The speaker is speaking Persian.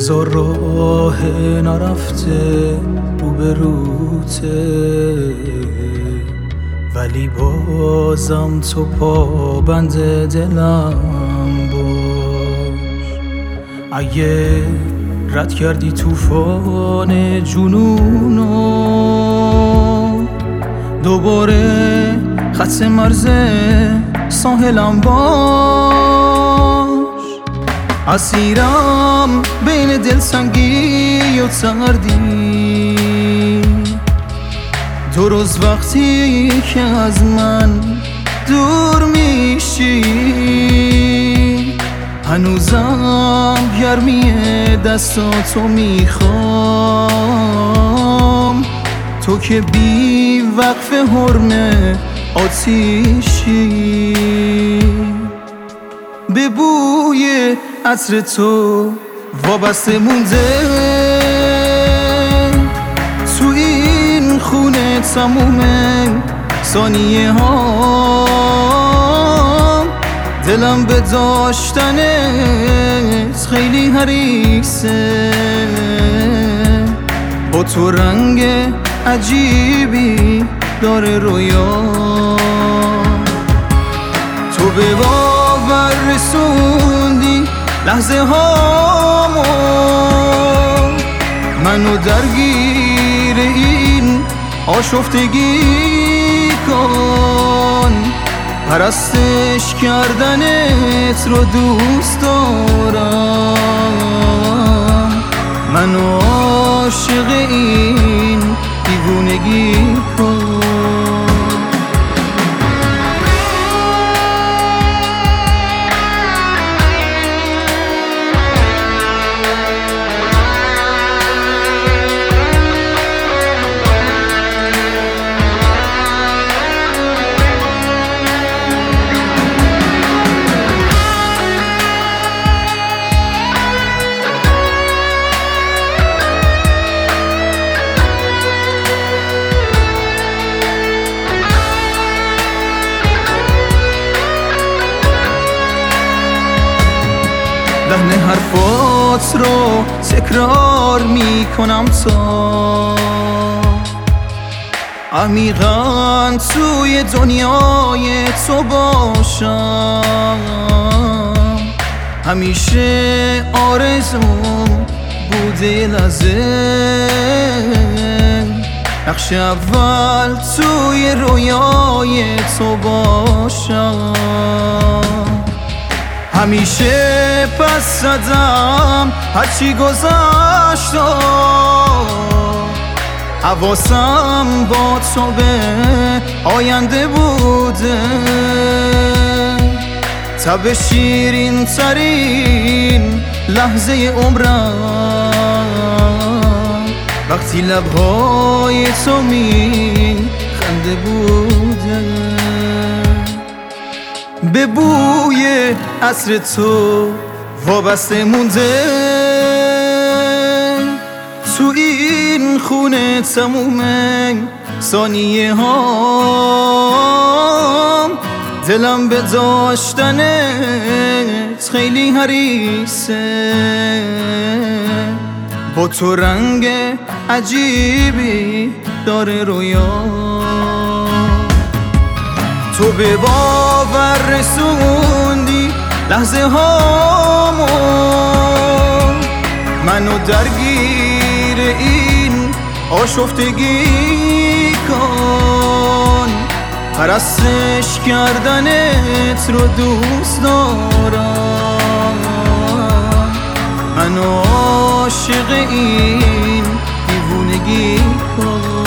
هزار راه نرفته روبروته، ولی بازم تو پابند دلم باش. اگه رد کردی طوفان جنونو، دوباره خط مرز ساحلم باش. اسیرم بین دلسنگی و سردی، دو روز وقتی که از من دور میشی، هنوزم گرمی دستاتو میخوام. تو که بی وقف حرم آتیشی، به بوی عطر تو وابسته مونده تو این خونه تموم ثانیه ها. دلم به داشتنت خیلی حریصه، با تو رنگ عجیبی داره رویا. تو به باور رسوندی لحظه هامو، منو درگیر این آشفتگی کن. پرستش کردنت رو دوست دارم، منو عاشق این دیوونگی کن. لحن حرفات رو تکرار میکنم تا عمیقاً توی دنیای تو باشم. همیشه آرزوم بوده لحظه نقش اول توی رویای تو باشم. همیشه پس زدم هرچی گذشت و حواسم با تو به آینده بوده. تب شیرین ترین لحظه عمرم وقتی لبهای تو می خنده بوده. به بوی عطر تو وابسته مونده تو این خونه تموم ثانیه ها. دلم به داشتنت خیلی حریصه، با تو رنگ عجیبی داره رویا. تو به باور رسوندی لحظه هامو، منو درگیر این آشفتگی کن. پرستش کردنت رو دوست دارم، منو عاشق این دیوونگی کن.